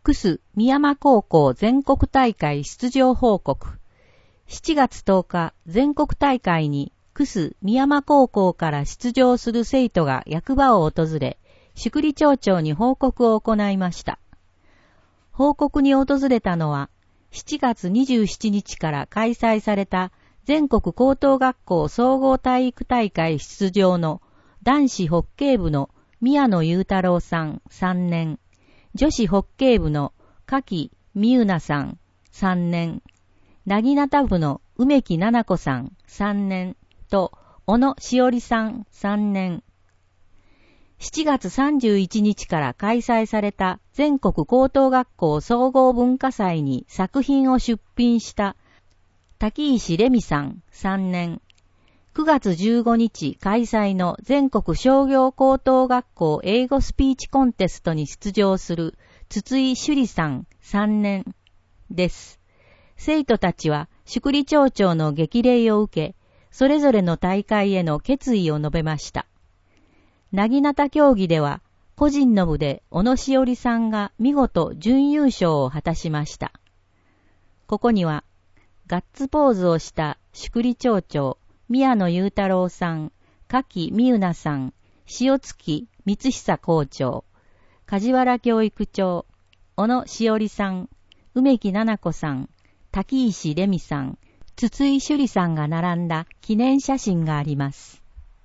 楠美山高校全国大会出場報告。7月10日、全国大会に楠美山高校から出場する生徒が役場を訪れ、宿利町長に報告を行いました。報告に訪れたのは、7月27日から開催された全国高等学校総合体育大会出場の男子ホッケー部の宮野裕太郎さん3年、女子ホッケー部の柿美優奈さん3年、なぎなた部の梅木奈々子さん3年と小野しおりさん3年。7月31日から開催された全国高等学校総合文化祭に作品を出品した滝石レミさん3年。9月15日開催の全国商業高等学校英語スピーチコンテストに出場する筒井朱里さん3年です。生徒たちは宿利町長の激励を受け、それぞれの大会への決意を述べました。なぎなた競技では、個人の部で小野しおりさんが見事準優勝を果たしました。ここには、ガッツポーズをした宿利町長、宮野裕太郎さん、柿美優奈さん、塩月光久校長、梶原教育長、小野しおりさん、梅木奈々子さん、滝石レミさん、筒井朱里さんが並んだ記念写真があります。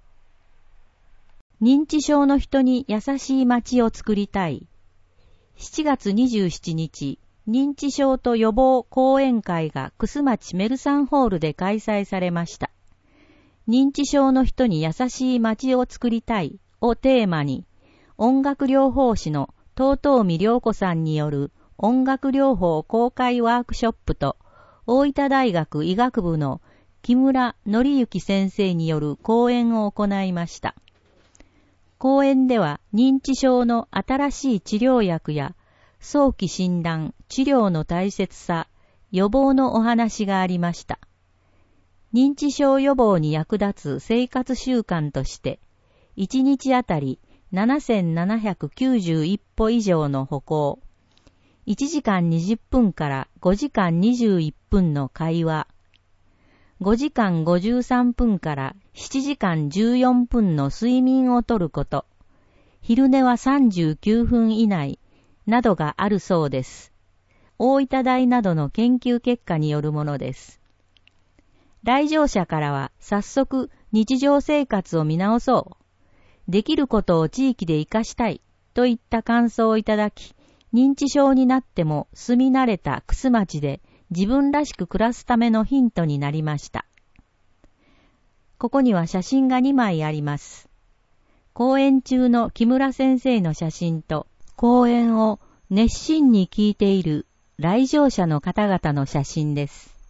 認知症の人に優しい街を作りたい。7月27日、認知症と予防講演会が楠町メルサンホールで開催されました。認知症の人に優しい街を作りたいをテーマに、音楽療法士の東海良子さんによる音楽療法公開ワークショップと、大分大学医学部の木村則之先生による講演を行いました。講演では認知症の新しい治療薬や早期診断、治療の大切さ、予防のお話がありました。認知症予防に役立つ生活習慣として、1日あたり7791歩以上の歩行、1時間20分から5時間21分の会話、5時間53分から7時間14分の睡眠をとること、昼寝は39分以内などがあるそうです。大分大などの研究結果によるものです。来場者からは早速日常生活を見直そう。できることを地域で活かしたいといった感想をいただき、認知症になっても住み慣れた楠町で自分らしく暮らすためのヒントになりました。ここには写真が2枚あります。講演中の木村先生の写真と、講演を熱心に聞いている来場者の方々の写真です。